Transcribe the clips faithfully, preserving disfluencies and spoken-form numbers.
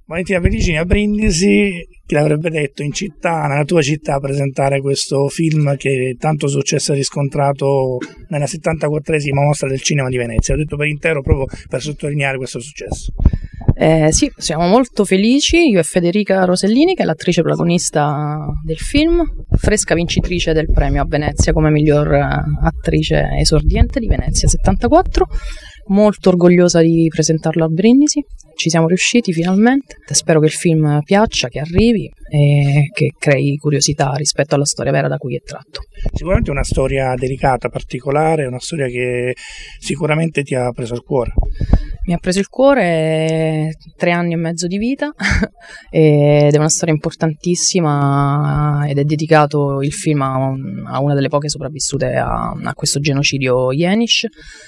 Valentina Pericini a Brindisi, chi l'avrebbe detto, in città, nella tua città, a presentare questo film che tanto successo ha riscontrato nella settantaquattresima mostra del cinema di Venezia. Ho detto per intero proprio per sottolineare questo successo. Eh, sì, siamo molto felici, io e Federica Rosellini, che è l'attrice protagonista del film, fresca vincitrice del premio a Venezia come miglior attrice esordiente di Venezia settantaquattro, molto orgogliosa di presentarlo a Brindisi, ci siamo riusciti finalmente, spero che il film piaccia, che arrivi e che crei curiosità rispetto alla storia vera da cui è tratto. Sicuramente una storia delicata, particolare, una storia che sicuramente ti ha preso il cuore. Mi ha preso il cuore, tre anni e mezzo di vita ed è una storia importantissima ed è dedicato il film a, un, a una delle poche sopravvissute a, a questo genocidio Jenisch,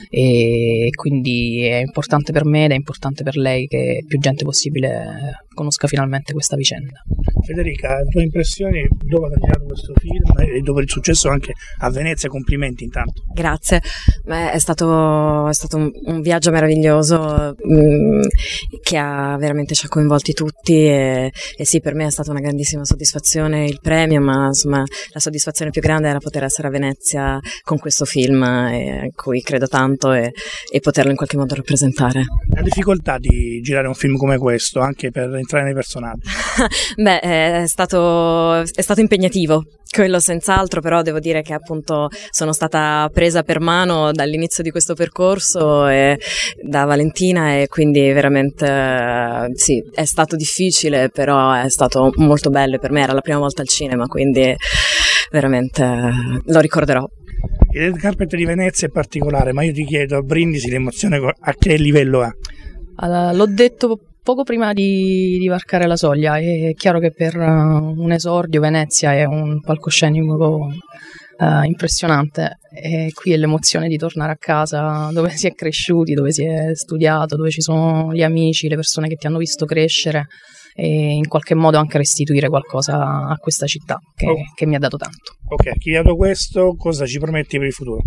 e quindi è importante per me ed è importante per lei che più gente possibile conosca finalmente questa vicenda. Federica, le tue impressioni dopo aver girato questo film e dopo il successo anche a Venezia? Complimenti intanto. Grazie. Beh, è stato, è stato un, un viaggio meraviglioso mh, che ha veramente ci ha coinvolti tutti e, e sì, per me è stata una grandissima soddisfazione il premio, ma insomma la soddisfazione più grande era poter essere a Venezia con questo film eh, a cui credo tanto e, e poterlo in qualche modo rappresentare. La difficoltà di girare un film come questo, anche per entrare nei personaggi? Beh, è stato, è stato impegnativo, quello senz'altro, però devo dire che appunto sono stata presa per mano dall'inizio di questo percorso e, da Valentina, e quindi veramente sì, è stato difficile, però è stato molto bello. Per me era la prima volta al cinema, quindi veramente lo ricorderò. Il Red Carpet di Venezia è particolare, ma io ti chiedo, a Brindisi l'emozione a che livello è? Allora, l'ho detto poco prima di, di varcare la soglia, è chiaro che per uh, un esordio Venezia è un palcoscenico uh, impressionante, e qui è l'emozione di tornare a casa dove si è cresciuti, dove si è studiato, dove ci sono gli amici, le persone che ti hanno visto crescere, e in qualche modo anche restituire qualcosa a questa città che, oh. che mi ha dato tanto. Ok, chiaro questo, cosa ci prometti per il futuro?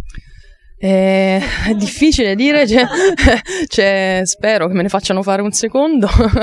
È difficile dire, cioè, cioè, spero che me ne facciano fare un secondo.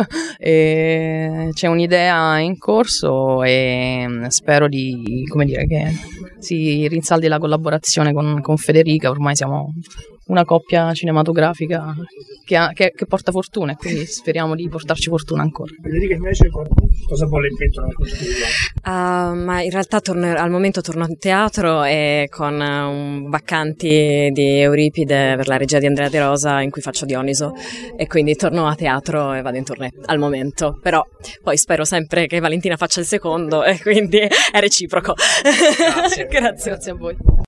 E c'è un'idea in corso e spero di, come dire, che si rinsaldi la collaborazione con, con Federica. Ormai siamo una coppia cinematografica che, ha, che, che porta fortuna, e quindi speriamo di portarci fortuna ancora. Federica invece cosa vuole in pentola? Uh, ma in realtà torno, al momento torno a teatro e con uh, un Baccanti di Euripide per la regia di Andrea De Rosa, in cui faccio Dioniso, e quindi torno a teatro e vado in tournée al momento, però poi spero sempre che Valentina faccia il secondo e quindi è reciproco. Grazie. Grazie. Grazie a voi.